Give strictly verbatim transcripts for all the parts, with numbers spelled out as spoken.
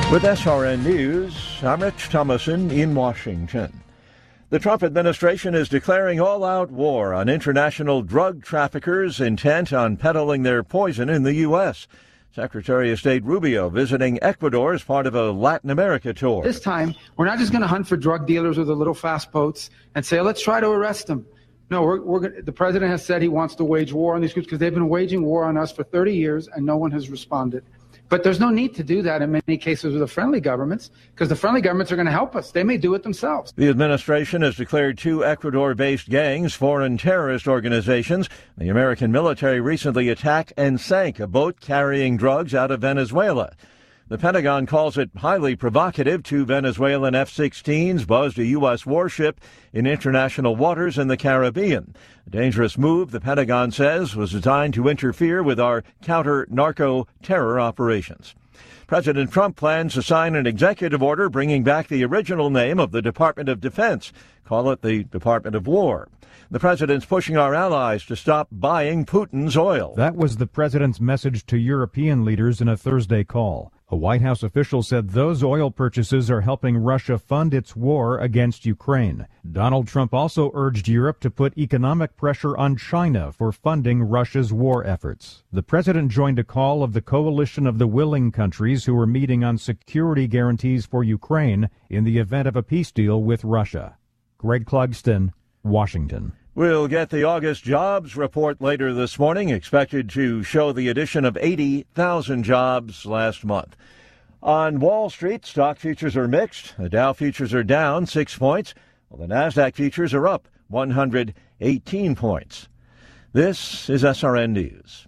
With S R N News, I'm Rich Thomason in Washington. The Trump administration is declaring all-out war on international drug traffickers intent on peddling their poison in the U S. Secretary of State Rubio visiting Ecuador as part of a Latin America tour. This time, we're not just going to hunt for drug dealers with the little fast boats and say, let's try to arrest them. No, we're, we're gonna, the president has said he wants to wage war on these groups because they've been waging war on us for thirty years and no one has responded. But there's no need to do that in many cases with the friendly governments because the friendly governments are going to help us. They may do it themselves. The administration has declared two Ecuador-based gangs foreign terrorist organizations. The American military recently attacked and sank a boat carrying drugs out of Venezuela. The Pentagon calls it highly provocative. Two Venezuelan F sixteens buzzed a U S warship in international waters in the Caribbean. A dangerous move, the Pentagon says, was designed to interfere with our counter-narco-terror operations. President Trump plans to sign an executive order bringing back the original name of the Department of Defense. Call it the Department of War. The president's pushing our allies to stop buying Putin's oil. That was the president's message to European leaders in a Thursday call. A White House official said those oil purchases are helping Russia fund its war against Ukraine. Donald Trump also urged Europe to put economic pressure on China for funding Russia's war efforts. The president joined a call of the coalition of the willing countries who were meeting on security guarantees for Ukraine in the event of a peace deal with Russia. Greg Clugston, Washington. We'll get the August jobs report later this morning, expected to show the addition of eighty thousand jobs last month. On Wall Street, stock futures are mixed. The Dow futures are down six points, while the NASDAQ futures are up one hundred eighteen points. This is S R N News.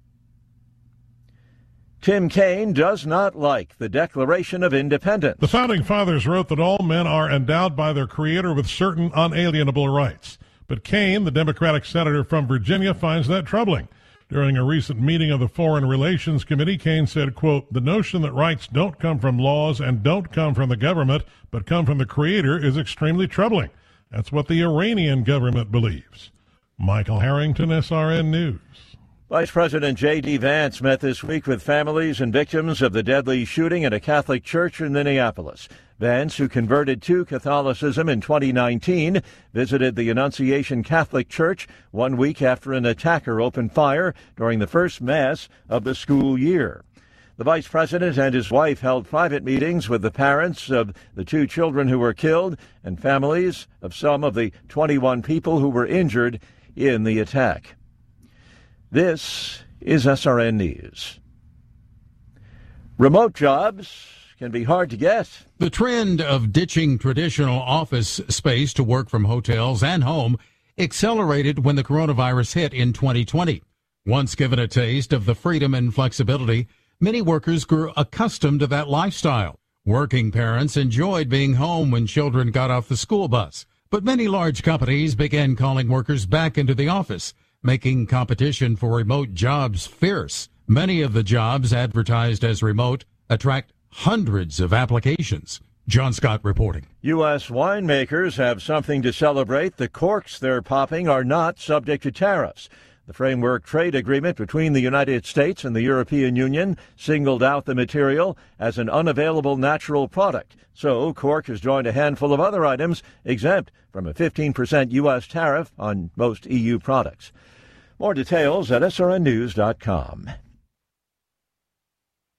Tim Kaine does not like the Declaration of Independence. The Founding Fathers wrote that all men are endowed by their Creator with certain unalienable rights. But Kaine, the Democratic senator from Virginia, finds that troubling. During a recent meeting of the Foreign Relations Committee, Kaine said, quote, "The notion that rights don't come from laws and don't come from the government, but come from the Creator is extremely troubling. That's what the Iranian government believes." Michael Harrington, S R N News. Vice President J D. Vance met this week with families and victims of the deadly shooting at a Catholic church in Minneapolis. Vance, who converted to Catholicism in twenty nineteen, visited the Annunciation Catholic Church one week after an attacker opened fire during the first Mass of the school year. The vice president and his wife held private meetings with the parents of the two children who were killed and families of some of the twenty-one people who were injured in the attack. This is S R N News. Remote jobs can be hard to get. The trend of ditching traditional office space to work from hotels and home accelerated when the coronavirus hit in twenty twenty. Once given a taste of the freedom and flexibility, many workers grew accustomed to that lifestyle. Working parents enjoyed being home when children got off the school bus, but many large companies began calling workers back into the office, making competition for remote jobs fierce. Many of the jobs advertised as remote attract hundreds of applications. John Scott reporting. U S winemakers have something to celebrate. The corks they're popping are not subject to tariffs. The framework trade agreement between the United States and the European Union singled out the material as an unavailable natural product. So cork has joined a handful of other items exempt from a fifteen percent U S tariff on most E U products. More details at S R N news dot com.